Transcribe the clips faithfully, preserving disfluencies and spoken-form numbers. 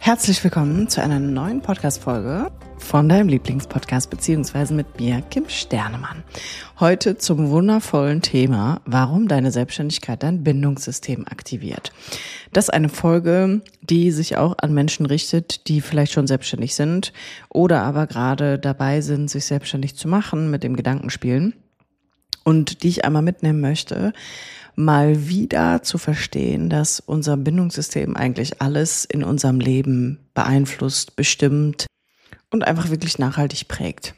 Herzlich willkommen zu einer neuen Podcast-Folge von deinem Lieblingspodcast beziehungsweise mit mir, Kim Sternemann. Heute zum wundervollen Thema, warum deine Selbstständigkeit dein Bindungssystem aktiviert. Das ist eine Folge, die sich auch an Menschen richtet, die vielleicht schon selbstständig sind oder aber gerade dabei sind, sich selbstständig zu machen, mit dem Gedanken spielen. Und die ich einmal mitnehmen möchte, mal wieder zu verstehen, dass unser Bindungssystem eigentlich alles in unserem Leben beeinflusst, bestimmt und einfach wirklich nachhaltig prägt.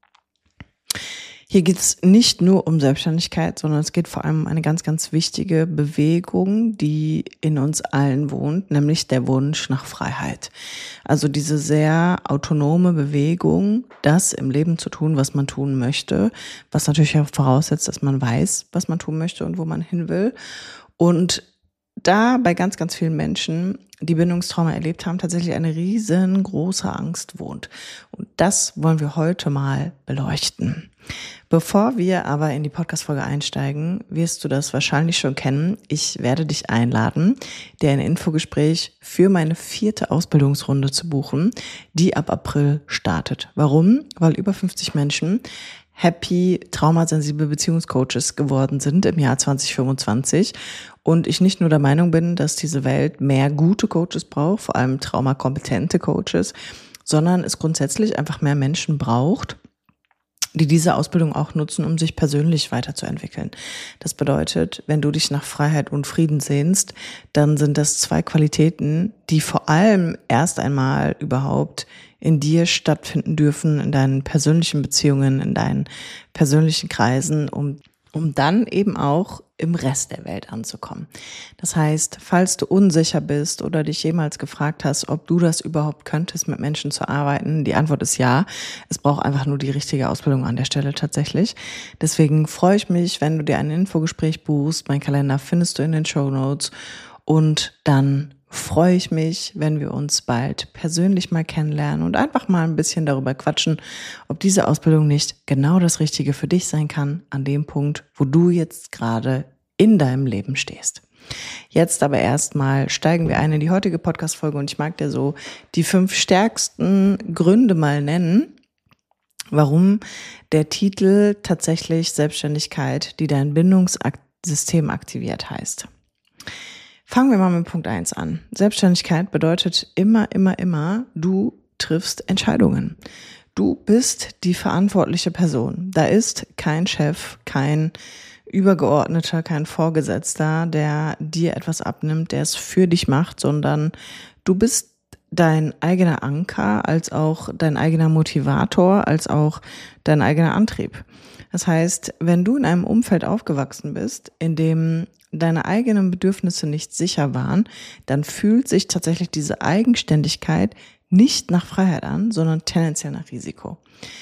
Hier geht es nicht nur um Selbstständigkeit, sondern es geht vor allem um eine ganz, ganz wichtige Bewegung, die in uns allen wohnt, nämlich der Wunsch nach Freiheit. Also diese sehr autonome Bewegung, das im Leben zu tun, was man tun möchte, was natürlich auch voraussetzt, dass man weiß, was man tun möchte und wo man hin will. Und da bei ganz, ganz vielen Menschen, die Bindungstrauma erlebt haben, tatsächlich eine riesengroße Angst wohnt. Und das wollen wir heute mal beleuchten. Bevor wir aber in die Podcast-Folge einsteigen, wirst du das wahrscheinlich schon kennen. Ich werde dich einladen, dir ein Infogespräch für meine vierte Ausbildungsrunde zu buchen, die ab April startet. Warum? Weil über fünfzig Menschen happy, traumasensible Beziehungscoaches geworden sind im Jahr zwanzig fünfundzwanzig und ich nicht nur der Meinung bin, dass diese Welt mehr gute Coaches braucht, vor allem traumakompetente Coaches, sondern es grundsätzlich einfach mehr Menschen braucht, die diese Ausbildung auch nutzen, um sich persönlich weiterzuentwickeln. Das bedeutet, wenn du dich nach Freiheit und Frieden sehnst, dann sind das zwei Qualitäten, die vor allem erst einmal überhaupt in dir stattfinden dürfen, in deinen persönlichen Beziehungen, in deinen persönlichen Kreisen, um um dann eben auch im Rest der Welt anzukommen. Das heißt, falls du unsicher bist oder dich jemals gefragt hast, ob du das überhaupt könntest, mit Menschen zu arbeiten, die Antwort ist ja. Es braucht einfach nur die richtige Ausbildung an der Stelle tatsächlich. Deswegen freue ich mich, wenn du dir ein Infogespräch buchst. Mein Kalender findest du in den Shownotes und dann freue ich mich, wenn wir uns bald persönlich mal kennenlernen und einfach mal ein bisschen darüber quatschen, ob diese Ausbildung nicht genau das Richtige für dich sein kann, an dem Punkt, wo du jetzt gerade in deinem Leben stehst. Jetzt aber erstmal steigen wir ein in die heutige Podcast-Folge und ich mag dir so die fünf stärksten Gründe mal nennen, warum der Titel tatsächlich Selbstständigkeit, die dein Bindungssystem aktiviert heißt. Fangen wir mal mit Punkt eins an. Selbstständigkeit bedeutet immer, immer, immer, du triffst Entscheidungen. Du bist die verantwortliche Person. Da ist kein Chef, kein Übergeordneter, kein Vorgesetzter, der dir etwas abnimmt, der es für dich macht, sondern du bist dein eigener Anker, als auch dein eigener Motivator, als auch dein eigener Antrieb. Das heißt, wenn du in einem Umfeld aufgewachsen bist, in dem deine eigenen Bedürfnisse nicht sicher waren, dann fühlt sich tatsächlich diese Eigenständigkeit nicht nach Freiheit an, sondern tendenziell nach Risiko.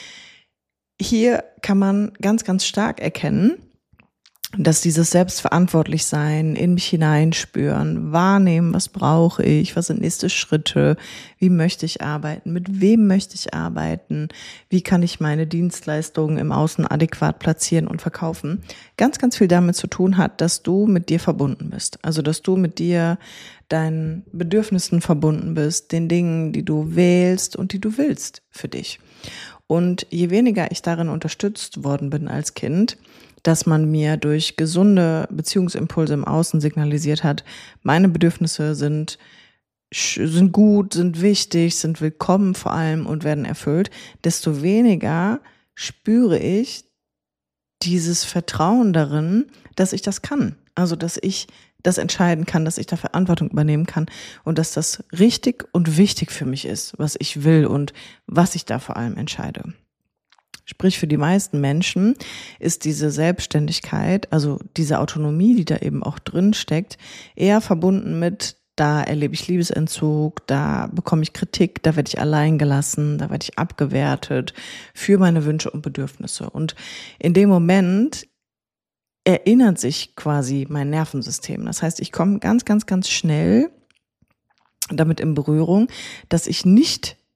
Hier kann man ganz, ganz stark erkennen, dass dieses Selbstverantwortlichsein, in mich hineinspüren, wahrnehmen, was brauche ich, was sind nächste Schritte, wie möchte ich arbeiten, mit wem möchte ich arbeiten, wie kann ich meine Dienstleistungen im Außen adäquat platzieren und verkaufen, ganz, ganz viel damit zu tun hat, dass du mit dir verbunden bist. Also, dass du mit dir, deinen Bedürfnissen verbunden bist, den Dingen, die du wählst und die du willst für dich. Und je weniger ich darin unterstützt worden bin als Kind, dass man mir durch gesunde Beziehungsimpulse im Außen signalisiert hat, meine Bedürfnisse sind, sind gut, sind wichtig, sind willkommen vor allem und werden erfüllt, desto weniger spüre ich dieses Vertrauen darin, dass ich das kann. Also, dass ich das entscheiden kann, dass ich da Verantwortung übernehmen kann und dass das richtig und wichtig für mich ist, was ich will und was ich da vor allem entscheide. Sprich, für die meisten Menschen ist diese Selbstständigkeit, also diese Autonomie, die da eben auch drin steckt, eher verbunden mit, da erlebe ich Liebesentzug, da bekomme ich Kritik, da werde ich allein gelassen, da werde ich abgewertet für meine Wünsche und Bedürfnisse. Und in dem Moment erinnert sich quasi mein Nervensystem. Das heißt, ich komme ganz, ganz, ganz schnell damit in Berührung, dass ich nicht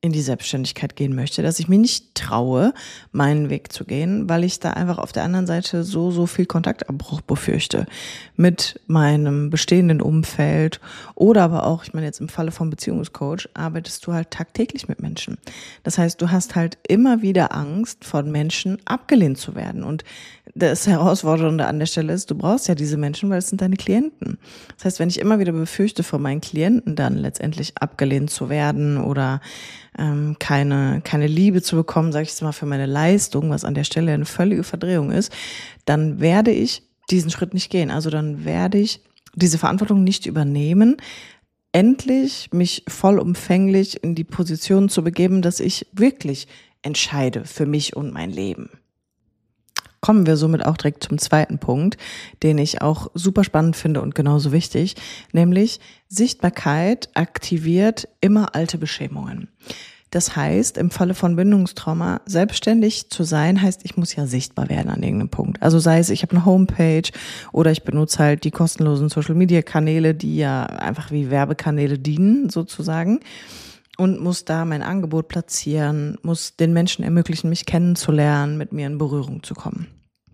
in die Selbstständigkeit gehen möchte, dass ich mir nicht traue, meinen Weg zu gehen, weil ich da einfach auf der anderen Seite so, so viel Kontaktabbruch befürchte mit meinem bestehenden Umfeld oder aber auch, ich meine jetzt im Falle vom Beziehungscoach, arbeitest du halt tagtäglich mit Menschen. Das heißt, du hast halt immer wieder Angst, von Menschen abgelehnt zu werden. Und das Herausfordernde an der Stelle ist, du brauchst ja diese Menschen, weil es sind deine Klienten. Das heißt, wenn ich immer wieder befürchte, von meinen Klienten dann letztendlich abgelehnt zu werden oder ähm, keine keine Liebe zu bekommen, sage ich jetzt mal, für meine Leistung, was an der Stelle eine völlige Verdrehung ist, dann werde ich diesen Schritt nicht gehen. Also dann werde ich diese Verantwortung nicht übernehmen, endlich mich vollumfänglich in die Position zu begeben, dass ich wirklich entscheide für mich und mein Leben. Kommen wir somit auch direkt zum zweiten Punkt, den ich auch super spannend finde und genauso wichtig, nämlich Sichtbarkeit aktiviert immer alte Beschämungen. Das heißt, im Falle von Bindungstrauma, selbstständig zu sein, heißt, ich muss ja sichtbar werden an irgendeinem Punkt. Also sei es, ich habe eine Homepage oder ich benutze halt die kostenlosen Social-Media-Kanäle, die ja einfach wie Werbekanäle dienen, sozusagen. Und muss da mein Angebot platzieren, muss den Menschen ermöglichen, mich kennenzulernen, mit mir in Berührung zu kommen.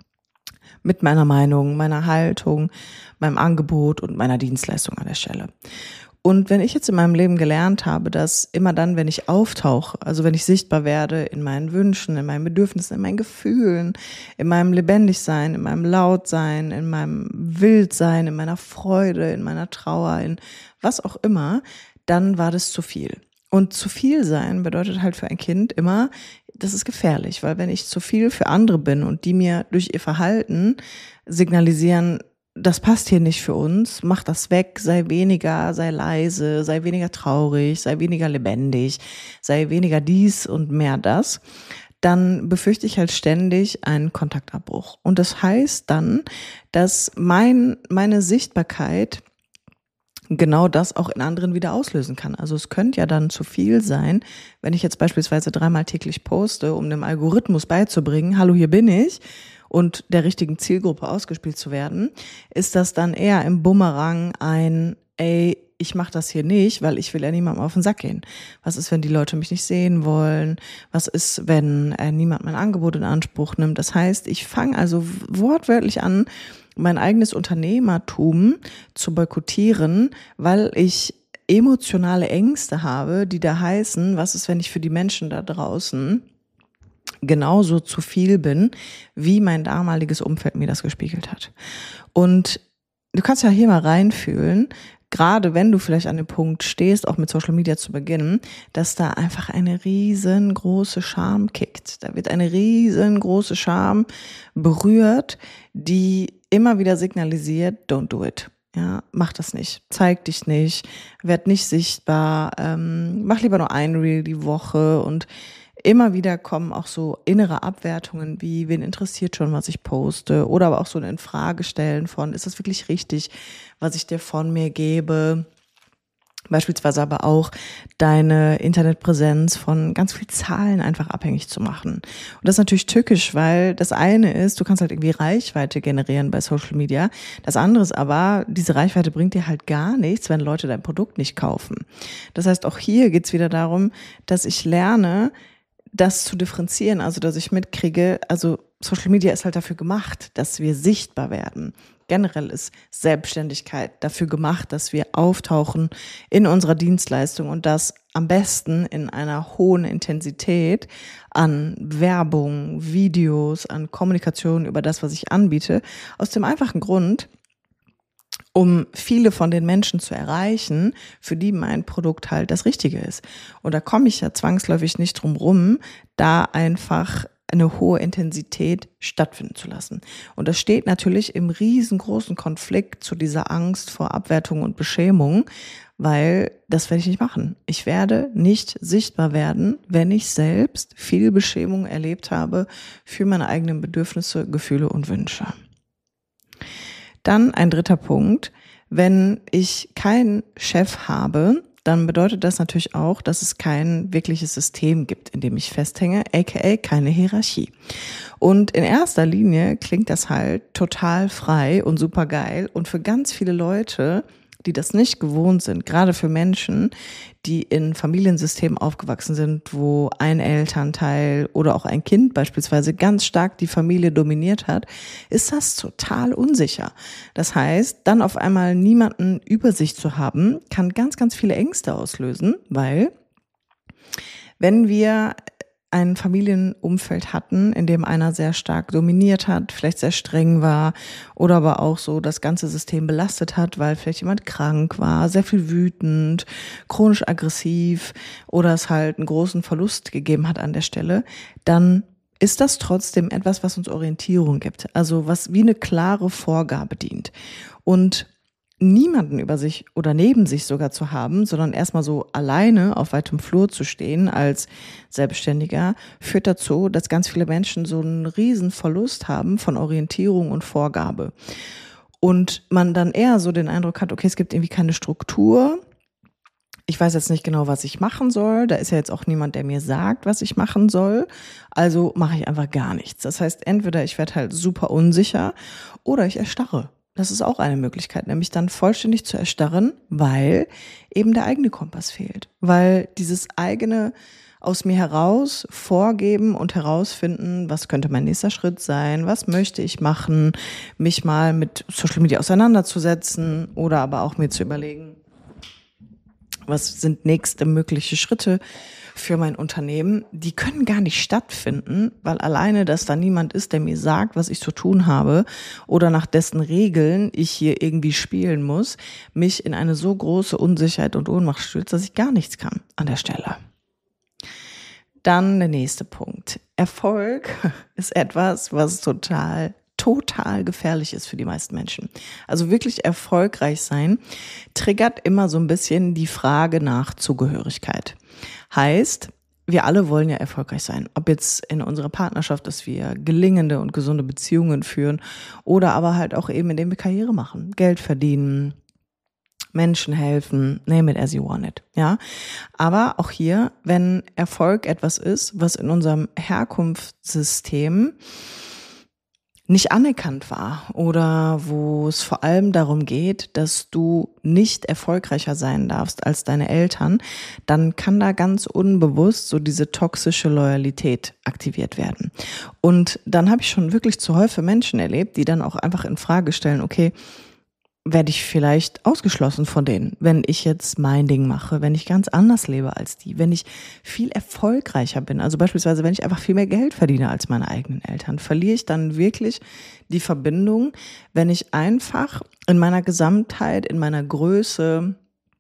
Mit meiner Meinung, meiner Haltung, meinem Angebot und meiner Dienstleistung an der Stelle. Und wenn ich jetzt in meinem Leben gelernt habe, dass immer dann, wenn ich auftauche, also wenn ich sichtbar werde in meinen Wünschen, in meinen Bedürfnissen, in meinen Gefühlen, in meinem Lebendigsein, in meinem Lautsein, in meinem Wildsein, in meiner Freude, in meiner Trauer, in was auch immer, dann war das zu viel. Und zu viel sein bedeutet halt für ein Kind immer, das ist gefährlich, weil wenn ich zu viel für andere bin und die mir durch ihr Verhalten signalisieren, das passt hier nicht für uns, mach das weg, sei weniger, sei leise, sei weniger traurig, sei weniger lebendig, sei weniger dies und mehr das, dann befürchte ich halt ständig einen Kontaktabbruch. Und das heißt dann, dass mein, meine Sichtbarkeit genau das auch in anderen wieder auslösen kann. Also es könnte ja dann zu viel sein, wenn ich jetzt beispielsweise dreimal täglich poste, um dem Algorithmus beizubringen, hallo, hier bin ich, und der richtigen Zielgruppe ausgespielt zu werden, ist das dann eher im Bumerang ein, ey, ich mache das hier nicht, weil ich will ja niemandem auf den Sack gehen. Was ist, wenn die Leute mich nicht sehen wollen? Was ist, wenn äh, niemand mein Angebot in Anspruch nimmt? Das heißt, ich fange also wortwörtlich an, mein eigenes Unternehmertum zu boykottieren, weil ich emotionale Ängste habe, die da heißen, was ist, wenn ich für die Menschen da draußen genauso zu viel bin, wie mein damaliges Umfeld mir das gespiegelt hat. Und du kannst ja hier mal reinfühlen, gerade wenn du vielleicht an dem Punkt stehst, auch mit Social Media zu beginnen, dass da einfach eine riesengroße Scham kickt. Da wird eine riesengroße Scham berührt, die immer wieder signalisiert, don't do it. Ja, mach das nicht. Zeig dich nicht. Werd nicht sichtbar. Ähm, mach lieber nur ein Reel die Woche. Und immer wieder kommen auch so innere Abwertungen wie, wen interessiert schon, was ich poste? Oder aber auch so ein Infragestellen von, ist das wirklich richtig, was ich dir von mir gebe? Beispielsweise aber auch deine Internetpräsenz von ganz viel Zahlen einfach abhängig zu machen. Und das ist natürlich tückisch, weil das eine ist, du kannst halt irgendwie Reichweite generieren bei Social Media. Das andere ist aber, diese Reichweite bringt dir halt gar nichts, wenn Leute dein Produkt nicht kaufen. Das heißt, auch hier geht's wieder darum, dass ich lerne, das zu differenzieren, also dass ich mitkriege, also Social Media ist halt dafür gemacht, dass wir sichtbar werden. Generell ist Selbstständigkeit dafür gemacht, dass wir auftauchen in unserer Dienstleistung und das am besten in einer hohen Intensität an Werbung, Videos, an Kommunikation über das, was ich anbiete. Aus dem einfachen Grund, um viele von den Menschen zu erreichen, für die mein Produkt halt das Richtige ist. Und da komme ich ja zwangsläufig nicht drum rum, da einfach eine hohe Intensität stattfinden zu lassen. Und das steht natürlich im riesengroßen Konflikt zu dieser Angst vor Abwertung und Beschämung, weil das werde ich nicht machen. Ich werde nicht sichtbar werden, wenn ich selbst viel Beschämung erlebt habe für meine eigenen Bedürfnisse, Gefühle und Wünsche. Dann ein dritter Punkt. Wenn ich keinen Chef habe, dann bedeutet das natürlich auch, dass es kein wirkliches System gibt, in dem ich festhänge, aka keine Hierarchie. Und in erster Linie klingt das halt total frei und super geil und für ganz viele Leute die das nicht gewohnt sind, gerade für Menschen, die in Familiensystemen aufgewachsen sind, wo ein Elternteil oder auch ein Kind beispielsweise ganz stark die Familie dominiert hat, ist das total unsicher. Das heißt, dann auf einmal niemanden über sich zu haben, kann ganz, ganz viele Ängste auslösen, weil wenn wir ein Familienumfeld hatten, in dem einer sehr stark dominiert hat, vielleicht sehr streng war oder aber auch so das ganze System belastet hat, weil vielleicht jemand krank war, sehr viel wütend, chronisch aggressiv oder es halt einen großen Verlust gegeben hat an der Stelle, dann ist das trotzdem etwas, was uns Orientierung gibt, also was wie eine klare Vorgabe dient. Und niemanden über sich oder neben sich sogar zu haben, sondern erstmal so alleine auf weitem Flur zu stehen als Selbstständiger, führt dazu, dass ganz viele Menschen so einen riesen Verlust haben von Orientierung und Vorgabe. Und man dann eher so den Eindruck hat, okay, es gibt irgendwie keine Struktur. Ich weiß jetzt nicht genau, was ich machen soll. Da ist ja jetzt auch niemand, der mir sagt, was ich machen soll. Also mache ich einfach gar nichts. Das heißt, entweder ich werde halt super unsicher oder ich erstarre. Das ist auch eine Möglichkeit, nämlich dann vollständig zu erstarren, weil eben der eigene Kompass fehlt. Weil dieses eigene aus mir heraus vorgeben und herausfinden, was könnte mein nächster Schritt sein, was möchte ich machen, mich mal mit Social Media auseinanderzusetzen oder aber auch mir zu überlegen, was sind nächste mögliche Schritte für mein Unternehmen, die können gar nicht stattfinden, weil alleine, dass da niemand ist, der mir sagt, was ich zu tun habe oder nach dessen Regeln ich hier irgendwie spielen muss, mich in eine so große Unsicherheit und Ohnmacht stürzt, dass ich gar nichts kann an der Stelle. Dann der nächste Punkt. Erfolg ist etwas, was total total gefährlich ist für die meisten Menschen. Also wirklich erfolgreich sein triggert immer so ein bisschen die Frage nach Zugehörigkeit. Heißt, wir alle wollen ja erfolgreich sein. Ob jetzt in unserer Partnerschaft, dass wir gelingende und gesunde Beziehungen führen oder aber halt auch eben, indem wir Karriere machen, Geld verdienen, Menschen helfen, name it as you want it, ja. Aber auch hier, wenn Erfolg etwas ist, was in unserem Herkunftssystem nicht anerkannt war oder wo es vor allem darum geht, dass du nicht erfolgreicher sein darfst als deine Eltern, dann kann da ganz unbewusst so diese toxische Loyalität aktiviert werden. Und dann habe ich schon wirklich zu häufig Menschen erlebt, die dann auch einfach in Frage stellen, okay, werde ich vielleicht ausgeschlossen von denen, wenn ich jetzt mein Ding mache, wenn ich ganz anders lebe als die, wenn ich viel erfolgreicher bin, also beispielsweise, wenn ich einfach viel mehr Geld verdiene als meine eigenen Eltern, verliere ich dann wirklich die Verbindung, wenn ich einfach in meiner Gesamtheit, in meiner Größe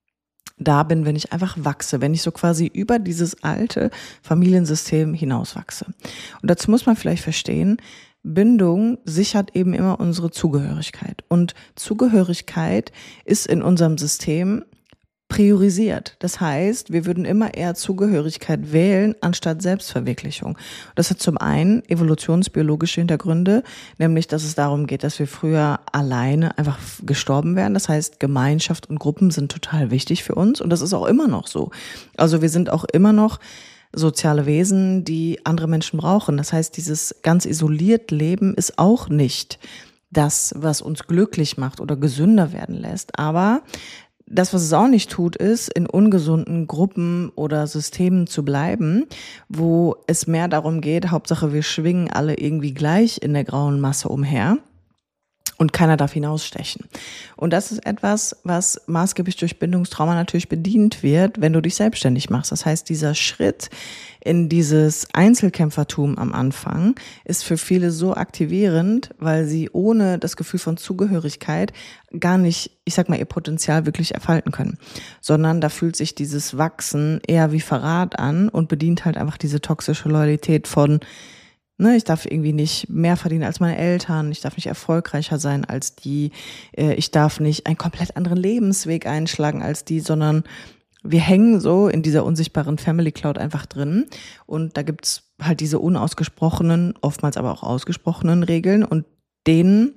da bin, wenn ich einfach wachse, wenn ich so quasi über dieses alte Familiensystem hinauswachse. Und dazu muss man vielleicht verstehen, Bindung sichert eben immer unsere Zugehörigkeit. Und Zugehörigkeit ist in unserem System priorisiert. Das heißt, wir würden immer eher Zugehörigkeit wählen, anstatt Selbstverwirklichung. Das hat zum einen evolutionsbiologische Hintergründe, nämlich, dass es darum geht, dass wir früher alleine einfach gestorben wären. Das heißt, Gemeinschaft und Gruppen sind total wichtig für uns. Und das ist auch immer noch so. Also wir sind auch immer noch soziale Wesen, die andere Menschen brauchen. Das heißt, dieses ganz isoliert Leben ist auch nicht das, was uns glücklich macht oder gesünder werden lässt. Aber das, was es auch nicht tut, ist, in ungesunden Gruppen oder Systemen zu bleiben, wo es mehr darum geht, Hauptsache wir schwingen alle irgendwie gleich in der grauen Masse umher. Und keiner darf hinausstechen. Und das ist etwas, was maßgeblich durch Bindungstrauma natürlich bedient wird, wenn du dich selbstständig machst. Das heißt, dieser Schritt in dieses Einzelkämpfertum am Anfang ist für viele so aktivierend, weil sie ohne das Gefühl von Zugehörigkeit gar nicht, ich sag mal, ihr Potenzial wirklich entfalten können. Sondern da fühlt sich dieses Wachsen eher wie Verrat an und bedient halt einfach diese toxische Loyalität von, Ne, ich darf irgendwie nicht mehr verdienen als meine Eltern, ich darf nicht erfolgreicher sein als die, ich darf nicht einen komplett anderen Lebensweg einschlagen als die, sondern wir hängen so in dieser unsichtbaren Family Cloud einfach drin und da gibt's halt diese unausgesprochenen, oftmals aber auch ausgesprochenen Regeln und denen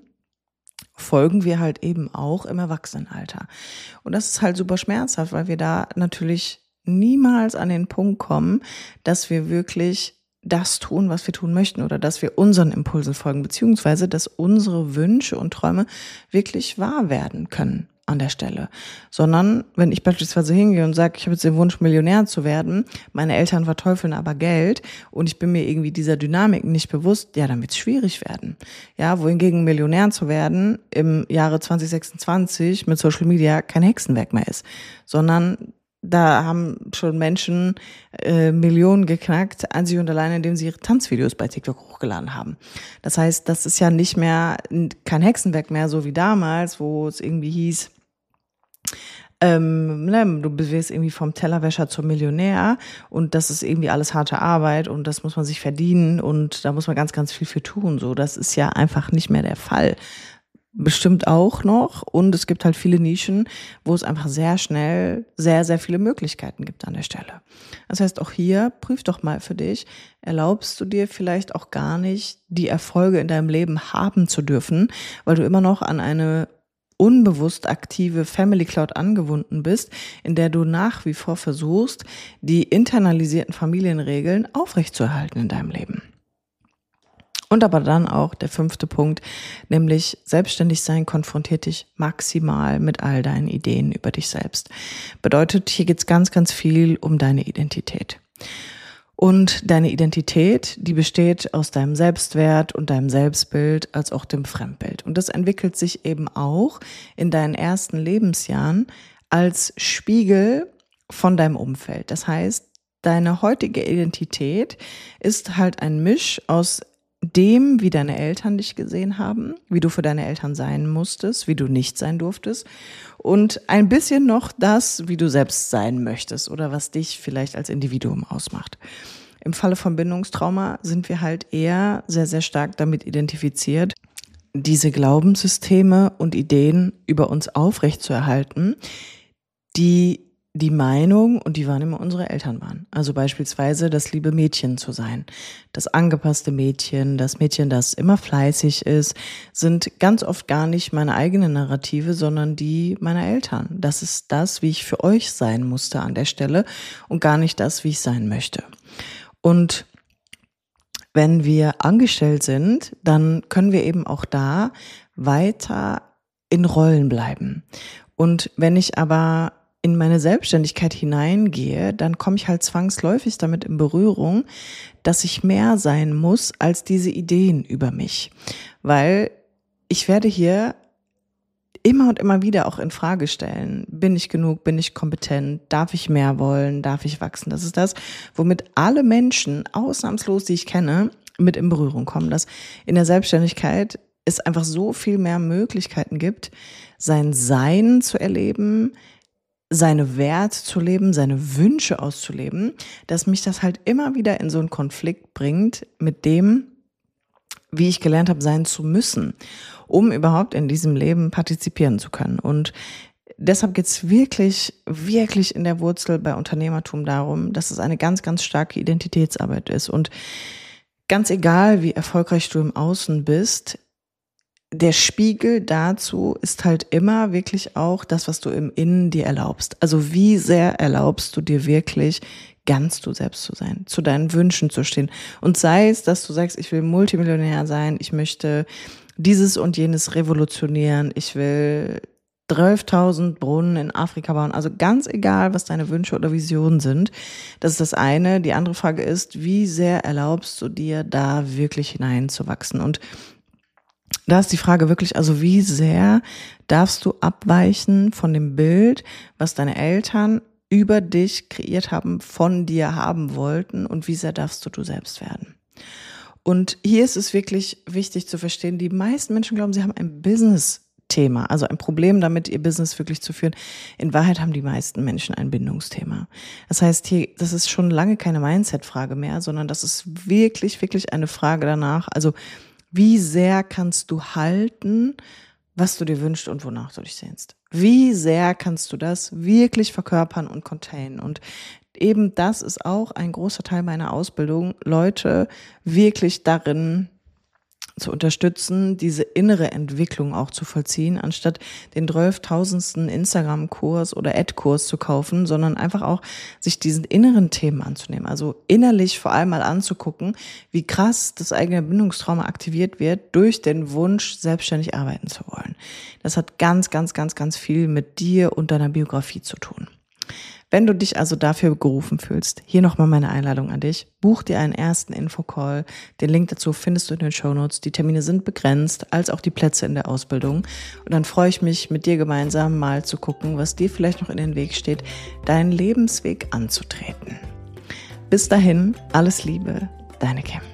folgen wir halt eben auch im Erwachsenenalter. Und das ist halt super schmerzhaft, weil wir da natürlich niemals an den Punkt kommen, dass wir wirklich das tun, was wir tun möchten oder dass wir unseren Impulsen folgen, beziehungsweise dass unsere Wünsche und Träume wirklich wahr werden können an der Stelle. Sondern wenn ich beispielsweise hingehe und sage, ich habe jetzt den Wunsch, Millionär zu werden, meine Eltern verteufeln aber Geld und ich bin mir irgendwie dieser Dynamik nicht bewusst, ja, dann wird es schwierig werden. Ja, wohingegen Millionär zu werden im Jahre zwanzig sechsundzwanzig mit Social Media kein Hexenwerk mehr ist, sondern da haben schon Menschen äh, Millionen geknackt, einzig und allein, indem sie ihre Tanzvideos bei TikTok hochgeladen haben. Das heißt, das ist ja nicht mehr kein Hexenwerk mehr, so wie damals, wo es irgendwie hieß, ähm, ne, du wirst irgendwie vom Tellerwäscher zum Millionär und das ist irgendwie alles harte Arbeit und das muss man sich verdienen und da muss man ganz, ganz viel für tun. So, das ist ja einfach nicht mehr der Fall. Bestimmt auch noch und es gibt halt viele Nischen, wo es einfach sehr schnell sehr, sehr viele Möglichkeiten gibt an der Stelle. Das heißt, auch hier prüf doch mal für dich, erlaubst du dir vielleicht auch gar nicht, die Erfolge in deinem Leben haben zu dürfen, weil du immer noch an eine unbewusst aktive Family Cloud angebunden bist, in der du nach wie vor versuchst, die internalisierten Familienregeln aufrechtzuerhalten in deinem Leben. Und aber dann auch der fünfte Punkt, nämlich selbstständig sein konfrontiert dich maximal mit all deinen Ideen über dich selbst. Bedeutet, hier geht's ganz, ganz viel um deine Identität. Und deine Identität, die besteht aus deinem Selbstwert und deinem Selbstbild als auch dem Fremdbild. Und das entwickelt sich eben auch in deinen ersten Lebensjahren als Spiegel von deinem Umfeld. Das heißt, deine heutige Identität ist halt ein Misch aus dem, wie deine Eltern dich gesehen haben, wie du für deine Eltern sein musstest, wie du nicht sein durftest und ein bisschen noch das, wie du selbst sein möchtest oder was dich vielleicht als Individuum ausmacht. Im Falle von Bindungstrauma sind wir halt eher sehr, sehr stark damit identifiziert, diese Glaubenssysteme und Ideen über uns aufrechtzuerhalten, die die Meinung und die Wahrnehmung unserer Eltern waren. Also beispielsweise das liebe Mädchen zu sein. Das angepasste Mädchen, das Mädchen, das immer fleißig ist, sind ganz oft gar nicht meine eigene Narrative, sondern die meiner Eltern. Das ist das, wie ich für euch sein musste an der Stelle und gar nicht das, wie ich sein möchte. Und wenn wir angestellt sind, dann können wir eben auch da weiter in Rollen bleiben. Und wenn ich aber in meine Selbstständigkeit hineingehe, dann komme ich halt zwangsläufig damit in Berührung, dass ich mehr sein muss als diese Ideen über mich. Weil ich werde hier immer und immer wieder auch in Frage stellen, bin ich genug, bin ich kompetent, darf ich mehr wollen, darf ich wachsen? Das ist das, womit alle Menschen, ausnahmslos, die ich kenne, mit in Berührung kommen, dass in der Selbstständigkeit es einfach so viel mehr Möglichkeiten gibt, sein Sein zu erleben, seine Werte zu leben, seine Wünsche auszuleben, dass mich das halt immer wieder in so einen Konflikt bringt mit dem, wie ich gelernt habe, sein zu müssen, um überhaupt in diesem Leben partizipieren zu können. Und deshalb geht es wirklich, wirklich in der Wurzel bei Unternehmertum darum, dass es eine ganz, ganz starke Identitätsarbeit ist. Und ganz egal, wie erfolgreich du im Außen bist, der Spiegel dazu ist halt immer wirklich auch das, was du im Innen dir erlaubst. Also wie sehr erlaubst du dir wirklich, ganz du selbst zu sein, zu deinen Wünschen zu stehen. Und sei es, dass du sagst, ich will Multimillionär sein, ich möchte dieses und jenes revolutionieren, ich will zwölftausend Brunnen in Afrika bauen. Also ganz egal, was deine Wünsche oder Visionen sind. Das ist das eine. Die andere Frage ist, wie sehr erlaubst du dir, da wirklich hineinzuwachsen? Und da ist die Frage wirklich, also wie sehr darfst du abweichen von dem Bild, was deine Eltern über dich kreiert haben, von dir haben wollten und wie sehr darfst du du selbst werden? Und hier ist es wirklich wichtig zu verstehen, die meisten Menschen glauben, sie haben ein Business-Thema, also ein Problem damit, ihr Business wirklich zu führen. In Wahrheit haben die meisten Menschen ein Bindungsthema. Das heißt, hier, das ist schon lange keine Mindset-Frage mehr, sondern das ist wirklich, wirklich eine Frage danach, also wie sehr kannst du halten, was du dir wünschst und wonach du dich sehnst? Wie sehr kannst du das wirklich verkörpern und containen? Und eben das ist auch ein großer Teil meiner Ausbildung, Leute wirklich darin zu unterstützen, diese innere Entwicklung auch zu vollziehen, anstatt den zwölftausendsten Instagram-Kurs oder Ad-Kurs zu kaufen, sondern einfach auch sich diesen inneren Themen anzunehmen. Also innerlich vor allem mal anzugucken, wie krass das eigene Bindungstrauma aktiviert wird durch den Wunsch, selbstständig arbeiten zu wollen. Das hat ganz, ganz, ganz, ganz viel mit dir und deiner Biografie zu tun. Wenn du dich also dafür gerufen fühlst, hier nochmal meine Einladung an dich. Buch dir einen ersten Infocall. Den Link dazu findest du in den Shownotes. Die Termine sind begrenzt, als auch die Plätze in der Ausbildung. Und dann freue ich mich, mit dir gemeinsam mal zu gucken, was dir vielleicht noch in den Weg steht, deinen Lebensweg anzutreten. Bis dahin, alles Liebe, deine Kim.